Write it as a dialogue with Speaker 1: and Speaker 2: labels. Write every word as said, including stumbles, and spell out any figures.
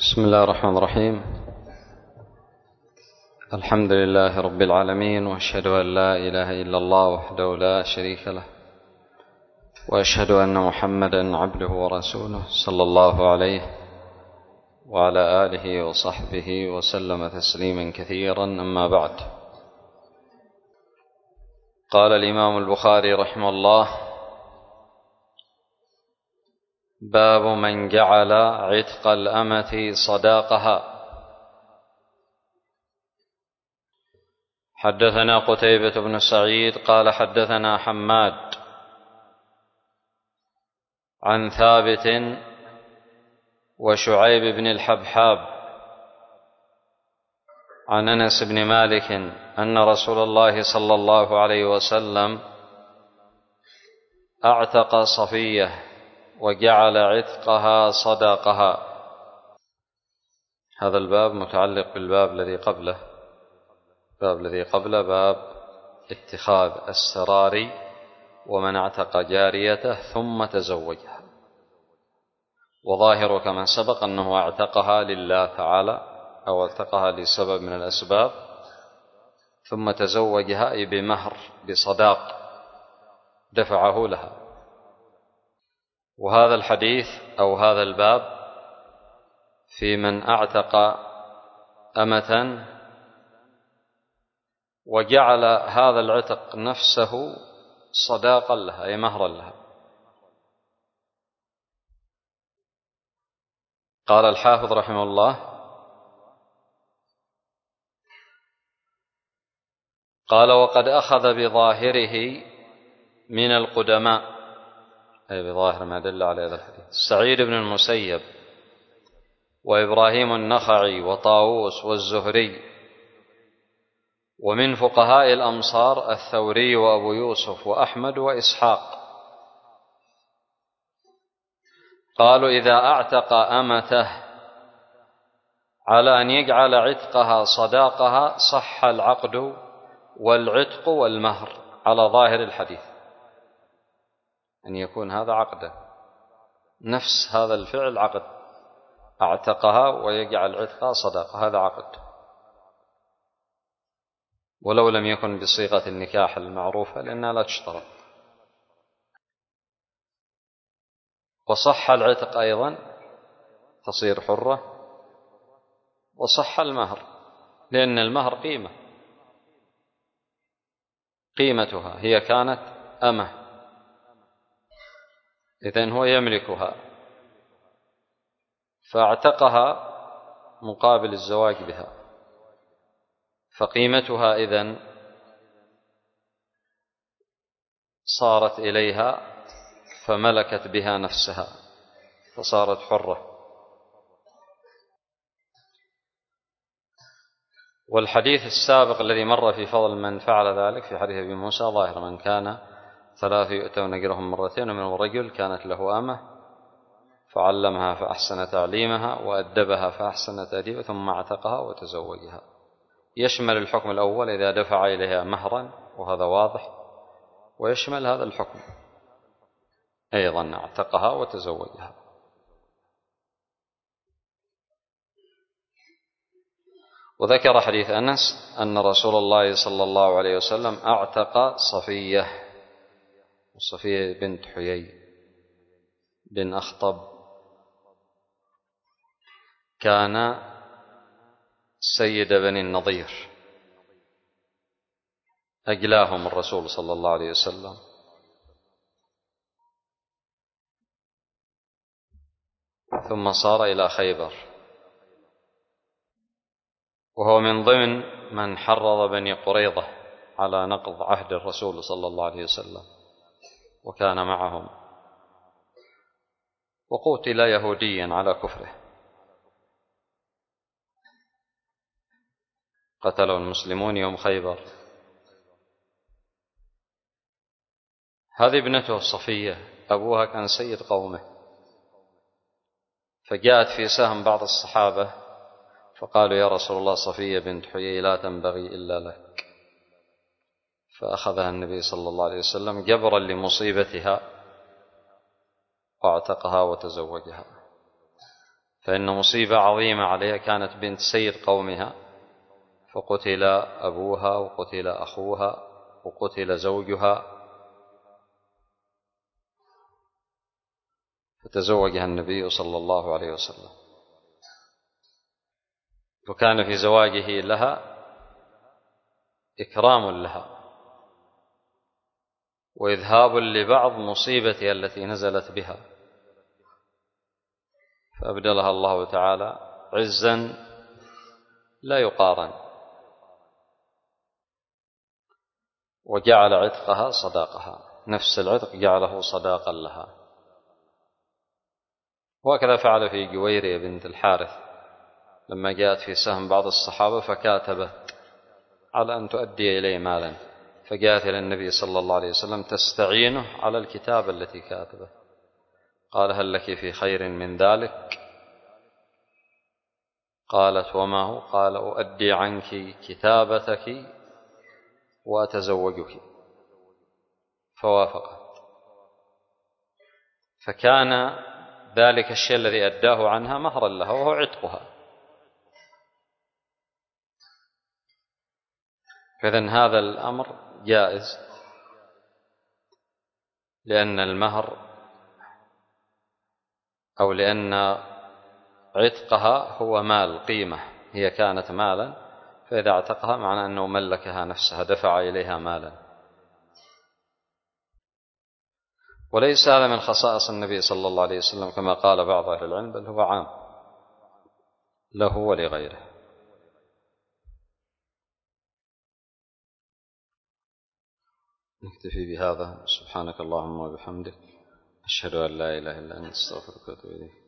Speaker 1: بسم الله الرحمن الرحيم. الحمد لله رب العالمين، وأشهد أن لا إله إلا الله وحده لا شريك له، وأشهد أن محمدا عبده ورسوله صلى الله عليه وعلى آله وصحبه وسلم تسليما كثيرا. أما بعد، قال الإمام البخاري رحمه الله: باب من جعل عتق الأمة صداقها. حدثنا قتيبة بن سعيد قال حدثنا حماد عن ثابت وشعيب بن الحبحاب عن أنس بن مالك أن رسول الله صلى الله عليه وسلم أعتق صفية وجعل عتقها صداقها. هذا الباب متعلق بالباب الذي قبله. الباب الذي قبله باب اتخاذ السرار ومن اعتق جاريته ثم تزوجها، وظاهر كما سبق أنه اعتقها لله تعالى أو اعتقها لسبب من الأسباب، ثم تزوجها أي بمهر بصداق دفعه لها. وهذا الحديث أو هذا الباب في من اعتق أمة وجعل هذا العتق نفسه صداقا لها أي مهرا لها. قال الحافظ رحمه الله: قال: وقد أخذ بظاهره من القدماء، أي بظاهر ما دل على هذا الحديث، سعيد بن المسيب وإبراهيم النخعي وطاووس والزهري، ومن فقهاء الأمصار الثوري وأبو يوسف وأحمد وإسحاق. قالوا: إذا اعتق أمته على أن يجعل عتقها صداقها صح العقد والعتق والمهر على ظاهر الحديث، أن يكون هذا عقده، نفس هذا الفعل عقد، اعتقها ويجعل عتقها صداقة، هذا عقد، ولو لم يكن بصيغة النكاح المعروفة لأنها لا تشترط. وصح العتق أيضا، تصير حرة، وصح المهر لأن المهر قيمة، قيمتها هي كانت أمة، إذن هو يملكها فاعتقها مقابل الزواج بها، فقيمتها إذن صارت إليها فملكت بها نفسها فصارت حرة. والحديث السابق الذي مر في فضل من فعل ذلك في حديث أبي موسى ظاهر: من كان ثلاث يؤتون أجرهم مرتين، ومن الرجل كانت له أمة فعلمها فأحسن تعليمها وأدبها فأحسن تأديبها ثم اعتقها وتزوجها. يشمل الحكم الأول إذا دفع إليها مهرا، وهذا واضح، ويشمل هذا الحكم أيضا اعتقها وتزوجها. وذكر حديث أنس أن رسول الله صلى الله عليه وسلم اعتق صفية، صفية بنت حيي بن أخطب، كان سيد بني النضير، أجلاهم الرسول صلى الله عليه وسلم، ثم صار إلى خيبر، وهو من ضمن من حرض بني قريظة على نقض عهد الرسول صلى الله عليه وسلم، وكان معهم، وقتل يهوديا على كفره، قتله المسلمون يوم خيبر. هذه ابنته صفية، أبوها كان سيد قومه، فجاءت في سهم بعض الصحابة فقالوا: يا رسول الله، صفية بنت حيي لا تنبغي إلا لك، فأخذها النبي صلى الله عليه وسلم جبرا لمصيبتها واعتقها وتزوجها. فإن مصيبة عظيمة عليها، كانت بنت سيد قومها فقتل أبوها وقتل أخوها وقتل زوجها، فتزوجها النبي صلى الله عليه وسلم، وكان في زواجه لها إكرام لها وإذهاب لبعض مصيبتها التي نزلت بها، فأبدلها الله تعالى عزا لا يقارن، وجعل عتقها صداقها، نفس العتق جعله صداقا لها. وهكذا فعل في جويرية بنت الحارث لما جاءت في سهم بعض الصحابة فكاتبت على أن تؤدي إليه مالا، فجاءت إلى النبي صلى الله عليه وسلم تستعينه على الكتابة التي كاتبه، قال: هل لك في خير من ذلك؟ قالت: وما هو؟ قال: أؤدي عنك كتابتك وأتزوجك. فوافقت، فكان ذلك الشيء الذي أداه عنها مهرا لها وهو عتقها. فإذن هذا الأمر جائز، لأن المهر أو لأن عتقها هو مال، قيمة، هي كانت مالا، فإذا اعتقها معنى أنه ملكها نفسها، دفع إليها مالا. وليس هذا من خصائص النبي صلى الله عليه وسلم كما قال بعض أهل العلم، بل هو عام له ولغيره. نكتفي بهذا. سبحانك اللهم وبحمدك، أشهد أن لا إله إلا أنت، أستغفرك وأتوب إليك.